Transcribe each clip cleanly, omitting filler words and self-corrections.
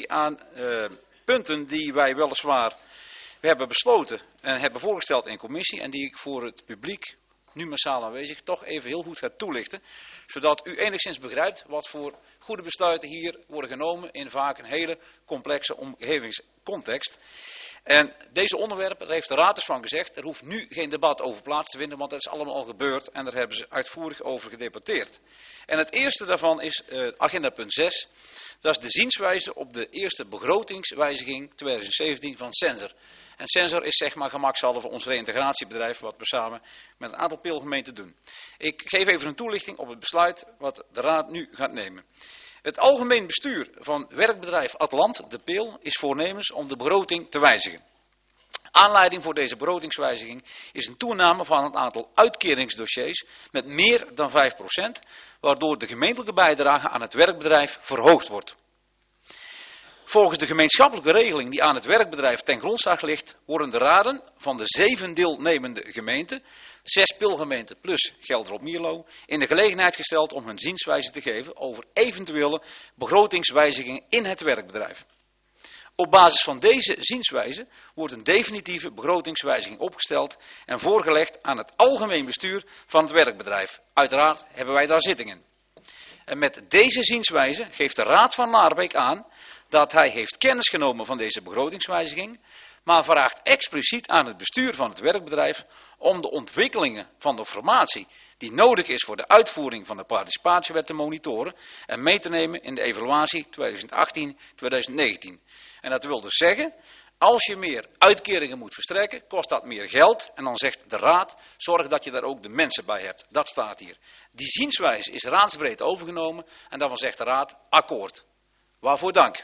commissie aan punten die wij weliswaar hebben besloten en hebben voorgesteld in commissie en die ik voor het publiek, nu massaal aanwezig, toch even heel goed ga toelichten. Zodat u enigszins begrijpt wat voor goede besluiten hier worden genomen in vaak een hele complexe omgevingscontext. En deze onderwerpen, daar heeft de raad dus van gezegd, er hoeft nu geen debat over plaats te vinden, want dat is allemaal al gebeurd en daar hebben ze uitvoerig over gedebatteerd. En het eerste daarvan is agenda punt 6, dat is de zienswijze op de eerste begrotingswijziging 2017 van Sensor. En Sensor is zeg maar gemakshalve ons reïntegratiebedrijf wat we samen met een aantal peelgemeenten doen. Ik geef even een toelichting op het besluit wat de raad nu gaat nemen. Het algemeen bestuur van werkbedrijf Atlant, de Peel, is voornemens om de begroting te wijzigen. Aanleiding voor deze begrotingswijziging is een toename van het aantal uitkeringsdossiers met meer dan 5%, waardoor de gemeentelijke bijdrage aan het werkbedrijf verhoogd wordt. Volgens de gemeenschappelijke regeling die aan het werkbedrijf ten grondslag ligt, worden de raden van de 7 deelnemende gemeenten, 6 pilgemeenten plus Gelderop-Mierlo, in de gelegenheid gesteld om hun zienswijze te geven over eventuele begrotingswijzigingen in het werkbedrijf. Op basis van deze zienswijze wordt een definitieve begrotingswijziging opgesteld en voorgelegd aan het algemeen bestuur van het werkbedrijf. Uiteraard hebben wij daar zittingen. En met deze zienswijze geeft de Raad van Naarbeek aan dat hij heeft kennis genomen van deze begrotingswijziging, maar vraagt expliciet aan het bestuur van het werkbedrijf om de ontwikkelingen van de formatie die nodig is voor de uitvoering van de participatiewet te monitoren en mee te nemen in de evaluatie 2018-2019. En dat wil dus zeggen, als je meer uitkeringen moet verstrekken, kost dat meer geld. En dan zegt de raad, zorg dat je daar ook de mensen bij hebt. Dat staat hier. Die zienswijze is raadsbreed overgenomen en daarvan zegt de raad, akkoord. Waarvoor dank.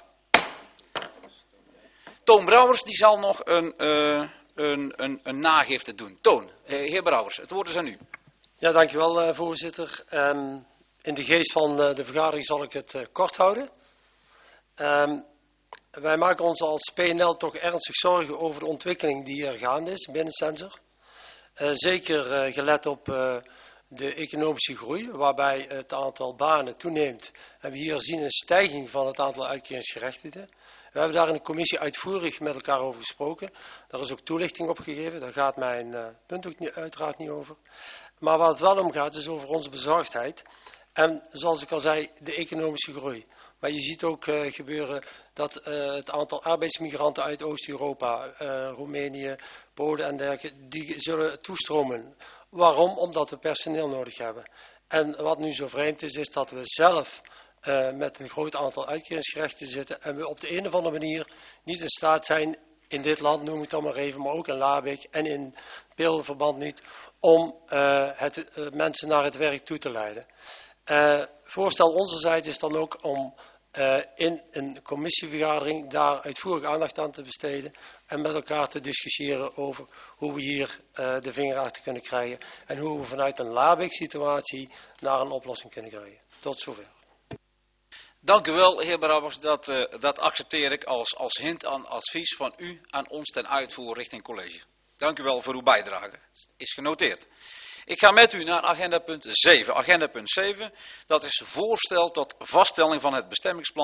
Toon Brouwers die zal nog een nagifte doen. Toon, heer Brouwers, het woord is aan u. Ja, dankjewel voorzitter. In de geest van de vergadering zal ik het kort houden. Wij maken ons als PNL toch ernstig zorgen over de ontwikkeling die er gaande is binnen Sensor. Zeker gelet op de economische groei, waarbij het aantal banen toeneemt. En we hier zien een stijging van het aantal uitkeringsgerechtigden. We hebben daar in de commissie uitvoerig met elkaar over gesproken. Daar is ook toelichting op gegeven. Daar gaat mijn punt ook uiteraard niet over. Maar waar het wel om gaat is over onze bezorgdheid. En zoals ik al zei, de economische groei. Maar je ziet ook gebeuren dat het aantal arbeidsmigranten uit Oost-Europa, Roemenië, Polen en dergelijke, die zullen toestromen. Waarom? Omdat we personeel nodig hebben. En wat nu zo vreemd is, is dat we zelf met een groot aantal uitkeringsgerechten zitten en we op de een of andere manier niet in staat zijn, in dit land noem ik het dan maar even, maar ook in Laarbeek en in Peelverband niet, om mensen naar het werk toe te leiden. Voorstel onzerzijds is dan ook om in een commissievergadering daar uitvoerig aandacht aan te besteden en met elkaar te discussiëren over hoe we hier de vinger achter kunnen krijgen en hoe we vanuit een Laarbeek situatie naar een oplossing kunnen krijgen. Tot zover. Dank u wel, heer Brouwers. Dat accepteer ik als hint aan advies van u aan ons ten uitvoer richting college. Dank u wel voor uw bijdrage. Is genoteerd. Ik ga met u naar agenda punt 7. Agenda punt 7, dat is voorstel tot vaststelling van het bestemmingsplan